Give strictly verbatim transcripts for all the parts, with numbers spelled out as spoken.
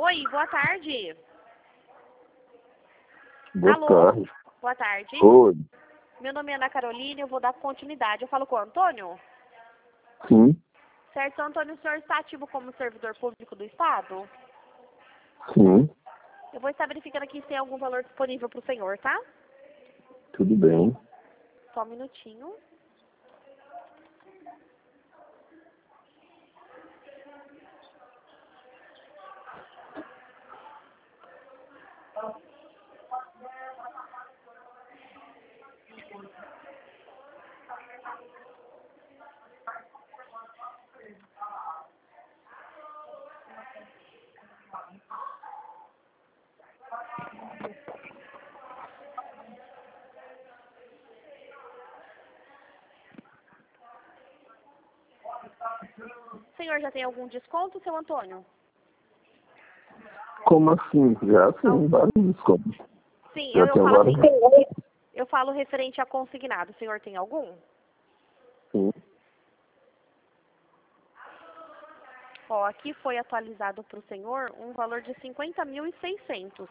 Oi, boa tarde. Boa Alô? tarde. Boa tarde. Oi. Meu nome é Ana Carolina, eu vou dar continuidade. Eu falo com o Antônio? Sim, Certo, Antônio, o senhor está ativo como servidor público do Estado? sim, Eu vou estar verificando aqui se tem algum valor disponível para o senhor, tá? tudo bem. Só um minutinho. O senhor já tem algum desconto, seu Antônio? Como assim? Já sim, vários descontos. Sim, Já eu, eu tenho falo vários assim, eu falo referente a consignado. O senhor tem algum? sim. Ó, aqui foi atualizado para o senhor um valor de cinquenta mil e seiscentos.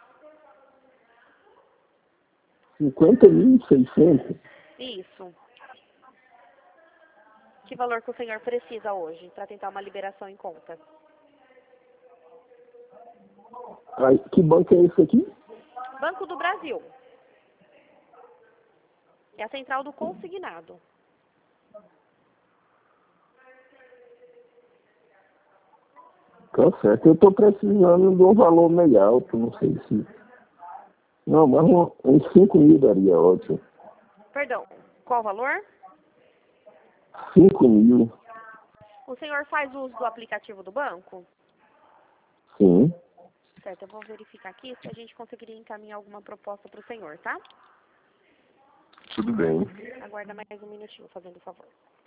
cinquenta mil e seiscentos? Isso. Que valor que o senhor precisa hoje para tentar uma liberação em conta? Ai, que banco é esse aqui? Banco do Brasil. É a central do consignado. Tá certo. Eu estou precisando de um valor meio alto, não sei se... Não, mas um, uns cinco mil daria ótimo. Perdão, qual o valor? cinco mil? O senhor faz uso do aplicativo do banco? Sim. Certo, eu vou verificar aqui se a gente conseguiria encaminhar alguma proposta para o senhor, tá? Tudo bem. Aguarda mais um minutinho, fazendo favor.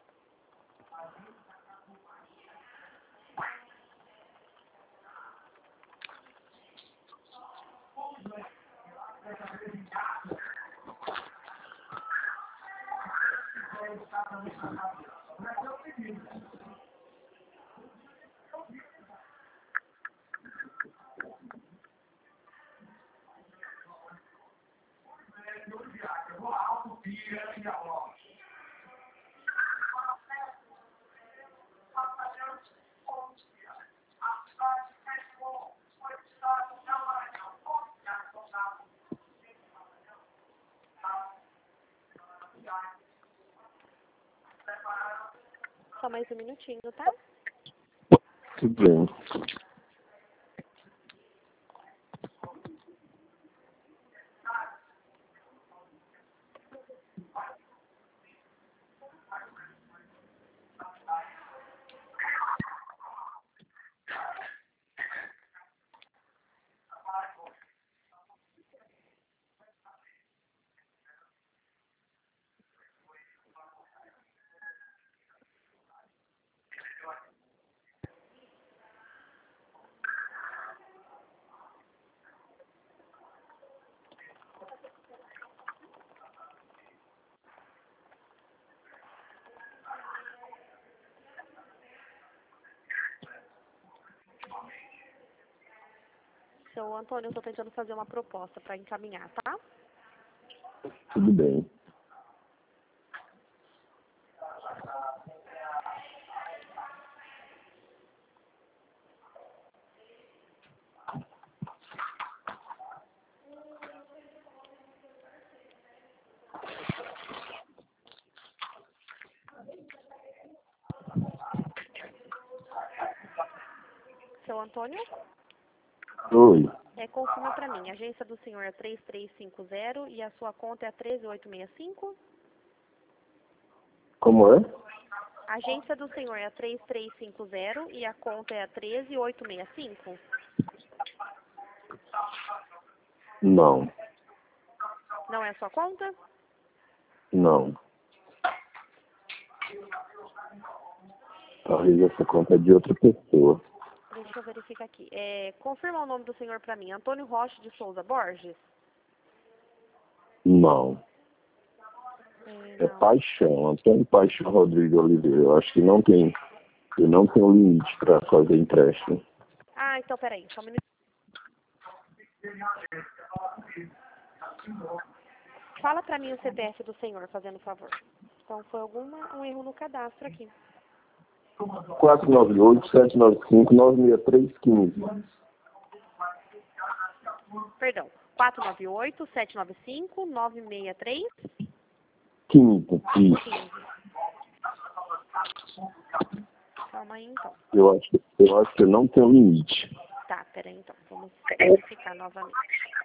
Só mais um minutinho, tá? Tudo bem. Seu Antônio, eu estou tentando fazer uma proposta para encaminhar, tá? Tudo bem. Seu Antônio? Oi. É, confirma para mim. A agência do senhor é três três cinco zero e a sua conta é a três oito seis cinco? Como é? A agência do senhor é a três três cinco zero e a conta é a três oito seis cinco? Não. Não é a sua conta? Não. Talvez essa conta é de outra pessoa. Deixa eu verificar aqui. É, confirma o nome do senhor para mim. Antônio Rocha de Souza Borges? Não. É, É não. Paixão, Antônio Paixão Rodrigo Oliveira. Eu acho que não tem, eu não tenho limite para fazer empréstimo. Ah, então peraí. Só um minuto. Fala pra mim o C P F do senhor, fazendo favor. Então foi alguma, um erro no cadastro aqui. quatro nove oito, sete nove cinco, nove seis três um cinco. Perdão. quatro nove oito, sete nove cinco, nove seis três Quinto, isso. Calma aí, então. Eu acho, que- eu acho que não tem limite. Tá, peraí, então. Vamos verificar novamente.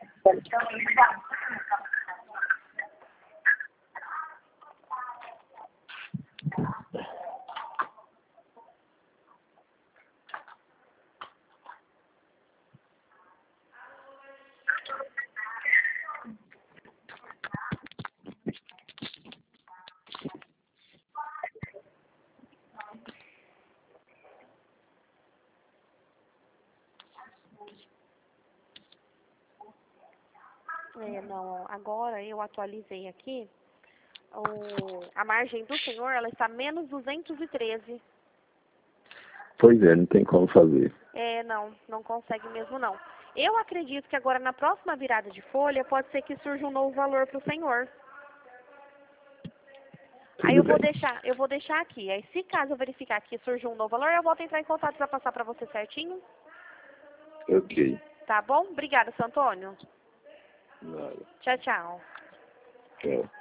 É, não, agora eu atualizei aqui. O, a margem do senhor, ela está menos duzentos e treze. Pois é, não tem como fazer. É, não, não consegue mesmo não. Eu acredito que agora na próxima virada de folha pode ser que surja um novo valor para o senhor. Aí eu Tudo vou bem. deixar, eu vou deixar aqui. Aí se caso eu verificar que surge um novo valor, eu volto a entrar em contato para passar para você certinho. Ok. Tá bom? Obrigada, seu Antônio. Nada. Tchau, tchau. Tchau.